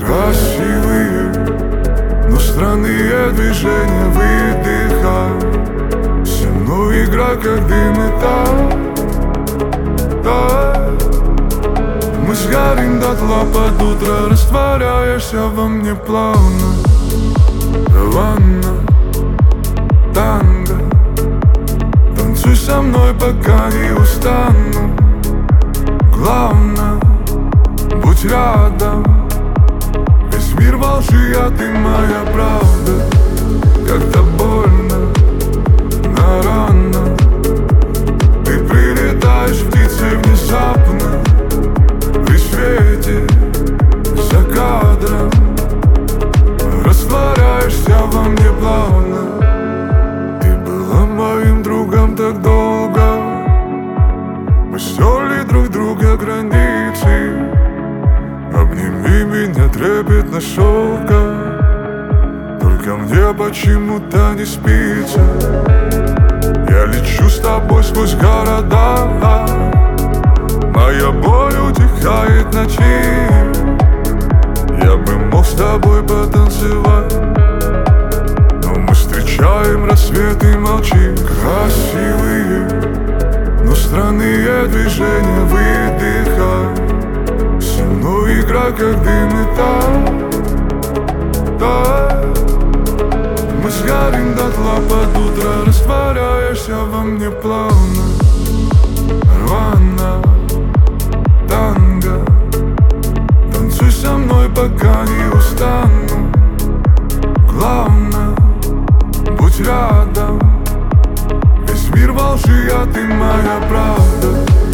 красивые, но странные движения, выдыхай. Со мной игра, как дым и тает. Мы сгорим дотла под утро, растворяешься во мне плавно. Раванна, танго, танцуй со мной, пока не устану. Главное, будь рядом. Весь мир во лжи, а ты моя правда. Как-то больно, на рано. Ты прилетаешь птицей внезапно. При свете, за кадром, растворяешься во мне плавно. Ты была моим другом так долго. Мы стерли друг друга границы. Обними меня трепетно, шелка. Только мне почему-то не спится. Я лечу с тобой сквозь города. Моя боль утихает ночи. Я бы мог с тобой потанцевать, но мы встречаем рассвет и молчим. Красивые, но странные движения, выдыхай. Со мной игра, как дым и тает. Мы сгорим дотла под утро, растворяешься во мне плавно. Рвана, танго, танцуй со мной, пока не устану. Главное, будь рядом. Весь мир во лжи, а ты моя правда.